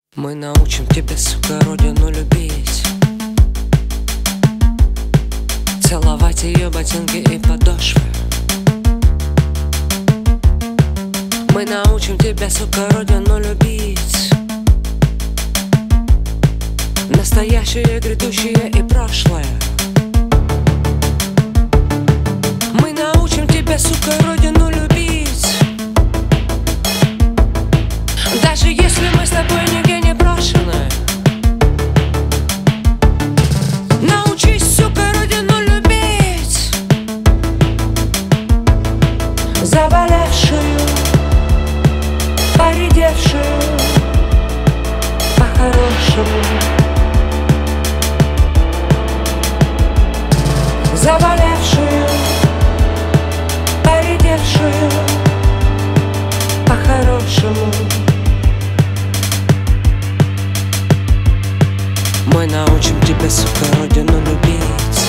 Мы научим тебя, сука, родину любить, целовать ее ботинки и подошвы. Мы научим тебя, сука, родину любить, настоящее, грядущее и прошлое. Мы научим тебя, сука, родину любить, даже если мы с тобой нигде не брошены. Научись, сука, родину любить, заболевшую, поредевшую, по-хорошему. Заболевшую, поредевшую, по-хорошему. Мы научим тебя, сука, родину любить,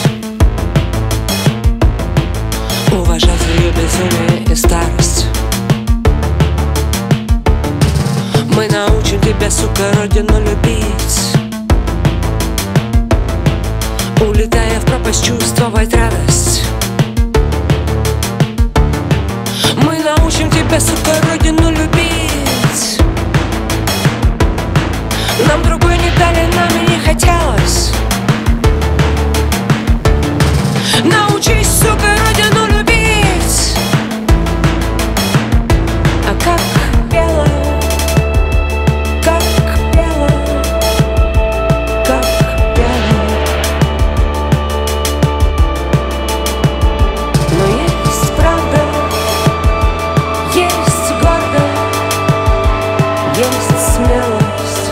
уважать ее безумие и старость. Мы научим тебя, сука, родину любить, улетая в пропасть, чувствовать радость. Мы научим тебя, сука, родину любить, нам другой не дали, нам и не хотелось. Научись, сука, родину любить, а как пела, как пела, как пела. Но есть правда, есть гордо, есть смелость.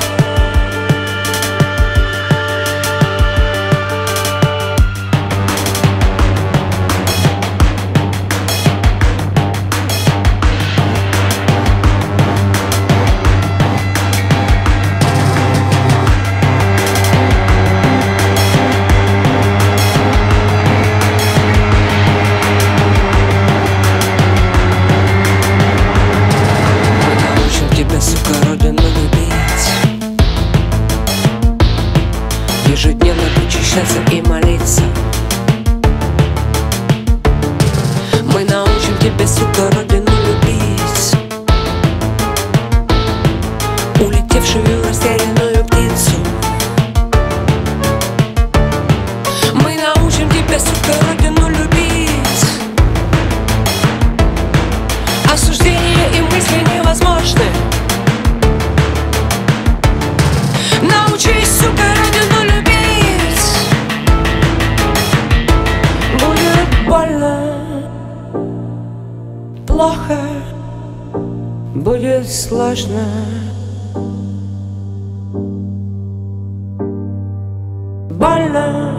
Сука, родину любить, ежедневно причащаться и молиться. Мы научим тебя, сука, родину любить, улетевшую растерянную птицу. Мы научим тебя, сука, родину любить, осуждение и мысли невозможны. Научись, сука, родину любить, будет больно, плохо, будет сложно. Больно,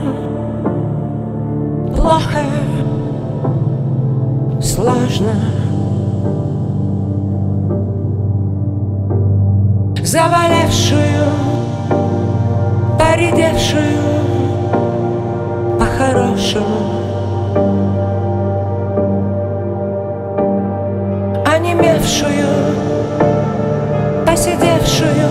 плохо, сложно. Заболевшую, поредевшую, по-хорошему, онемевшую, посидевшую,